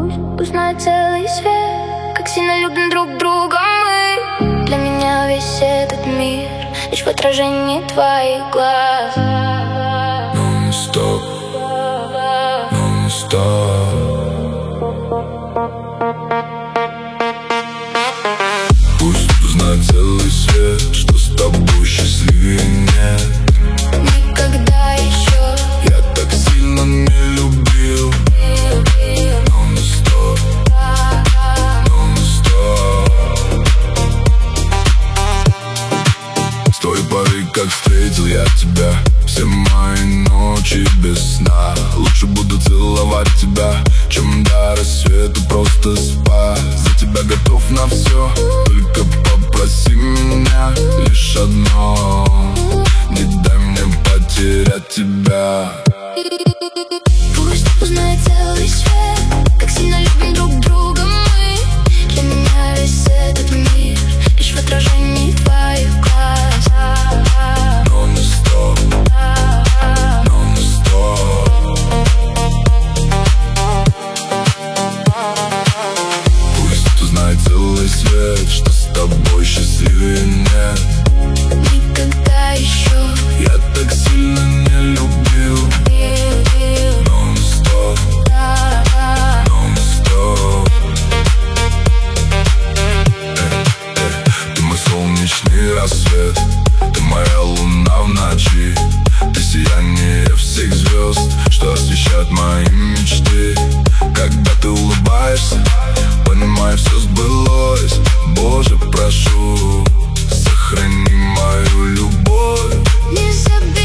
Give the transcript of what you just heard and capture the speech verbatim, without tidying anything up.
Пусть узнает целый свет, как сильно любим друг друга мы. Для меня весь этот мир лишь в отражении твоих глаз. Non-stop, non-stop. Пусть узнает целый свет, что с тобой счастливее нет. Никогда еще я так сильно не любил. Non-stop, non-stop. С той поры, как встретил я тебя, все мои ночи без сна. Лучше буду целовать тебя, чем до рассвета просто спать. За тебя готов на все, только попроси меня лишь одно: не дай мне потерять тебя. Пусть узнает целый свет, как сильно любим друг друга мы. Для меня весь этот мир лишь в отражении твоих глаз. Non-stop, non-stop. Пусть узнает целый свет, что с тобой счастливее нет. Никогда еще я так сильно не любил. Non-stop, non-stop. Ты мой солнечный рассвет, ты моя луна в ночи. Ты сияние всех звезд, что освещают мои мечты. Когда ты улыбаешься, понимаю, все сбылось. Боже, прошу, сохрани мою любовь. Не забудь.